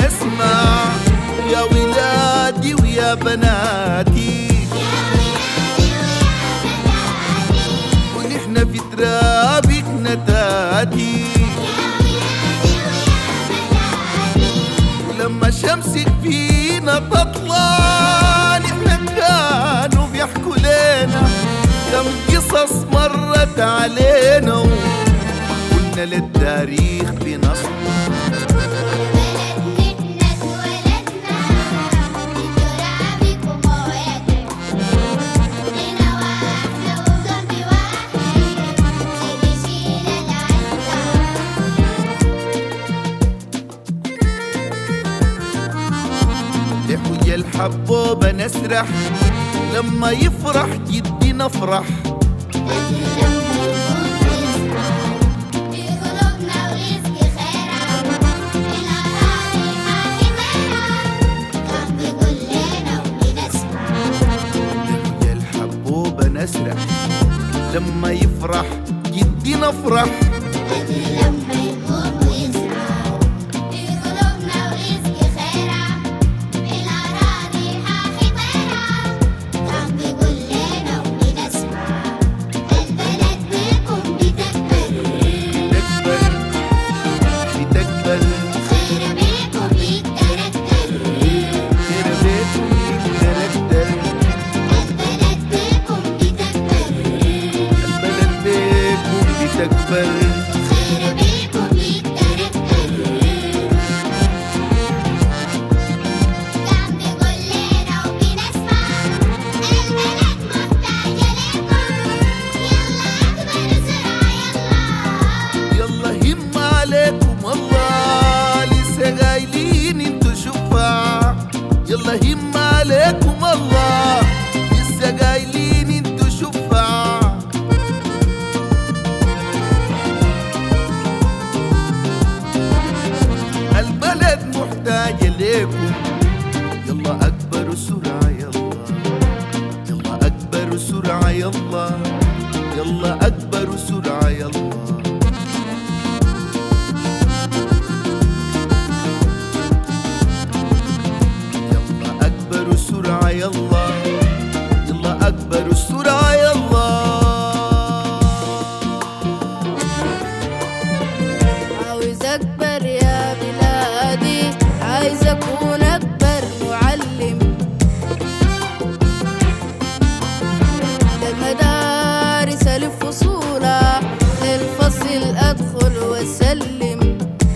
بنسمع يا ولادي ويا بناتي، ونحن في ترابك نتاتي، ولما شمسك فينا تطلع نحن كانوا بيحكوا لنا كم قصص مرت علينا، وقلنا للتاريخ بنصر. يا الحبوبة نسرح لما يفرح جدي نفرح، يا الحبوبة نسرح لما يفرح جدي نفرح، يلا هم عليكم الله لسه قايلين انتو شفاع، البلد محتاجة ليكم، يلا أكبر سرعة يلا، يلا أكبر سرعة يلا، يلا أكبر سرعة يلا. سرعة يلا، يلا أكبر السرعة يلا. عاوز أكبر يا بلادي، عايز أكون أكبر معلم، للمدارس ألف فصولا، للفصل أدخل وأسلم،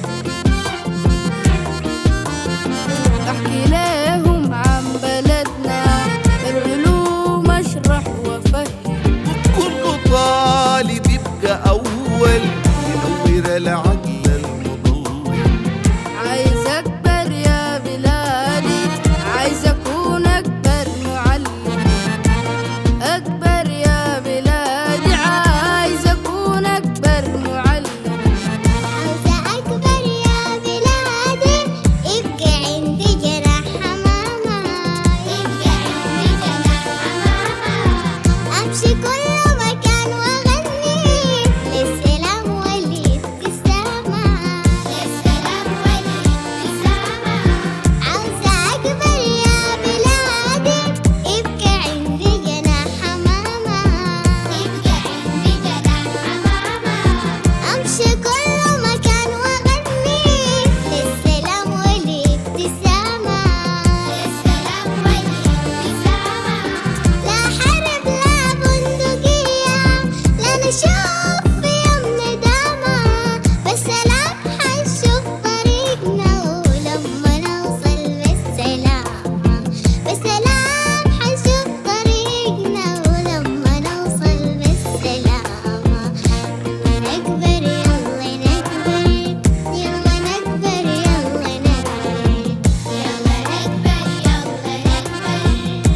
أحكي لهم عن بلدنا العلوم أشرح وأفهم، كل طالب يبقى أول ينور العقل المضلم. عايز أكبر يا بلادي، عايز أكون أكبر معلم، أكبر يا بلادي، عايز أكون أكبر معلم، عاوزة أكبر يا بلادي، يبقى عندي جناح حمامة، يبقى عندي جناح حمامة، أمشي كل مكان وأغني للسلام والابتسامة، للسلام والابتسامة. عاوزة أكبر يا بلادي، يبقى عندي جناح حمامة، يبقى عندي جناح حمامة، أمشي كل مكان وأغني للسلام والابتسامة، للسلام والابتسامة. لا حرب لا بندقية لا نشوف في يوم ندامة، بالسلام حنشوف طريقنا، ولما نوصل بالسلامة، بالسلام حنشوف طريقنا، ولما نوصل بالسلامة. نكبر يلا نكبر، يلا نكبر يلا نكبر، يلا نكبر يلا نكبر،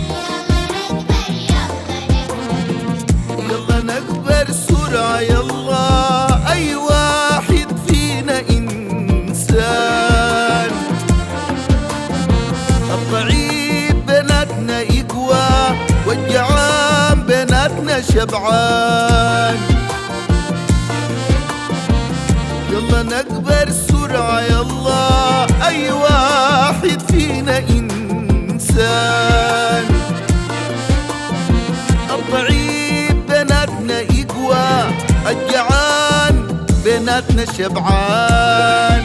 يلا نكبر يلا نكبر. يلا نكبر سرعة يلا، أي واحد فينا إنسان، الضعيف بيناتنا يقوى، والجعان بيناتنا شبعان. يلا نكبر سرعة يلا، أي واحد أنا شبعان.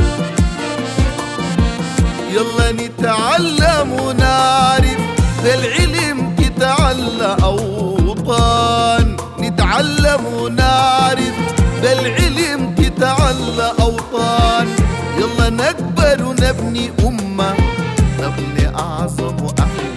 يلا نتعلم ونعرف بالعلم تتعلى أوطان. نتعلم ونعرف بالعلم تتعلى أوطان. يلا نكبر ونبني أمة، نبني أعظم وأحلى